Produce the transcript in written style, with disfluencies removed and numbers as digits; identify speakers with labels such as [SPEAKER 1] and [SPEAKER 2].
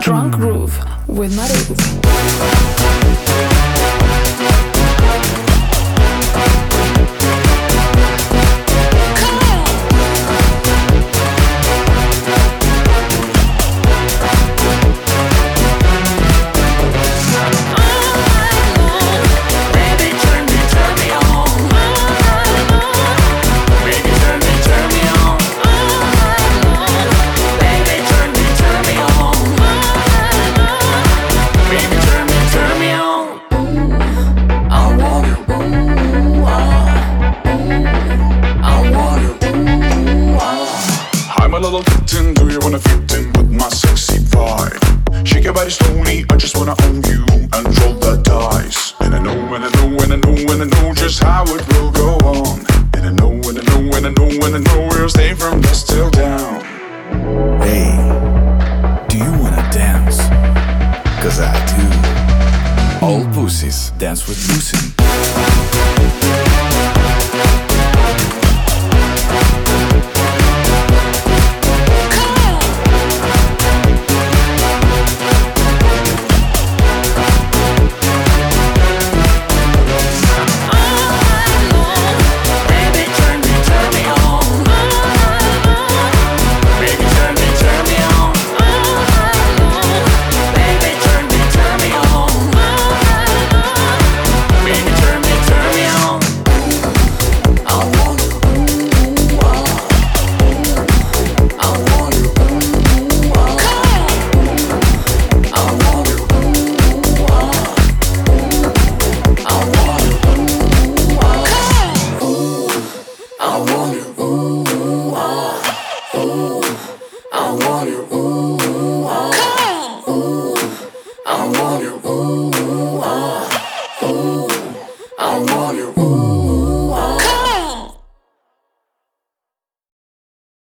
[SPEAKER 1] Drunk Groove with Maru.
[SPEAKER 2] Little kitten, do you wanna fit in with my sexy vibe? Shake your body slowly, I just wanna own you and roll the dice. And I know, and I know, and I know, and I know just how it will go on. And I know, and I know, and I know, and I know we'll stay from dusk till down.
[SPEAKER 3] Hey, do you wanna dance? 'Cause I do. All pussies dance with Lucy.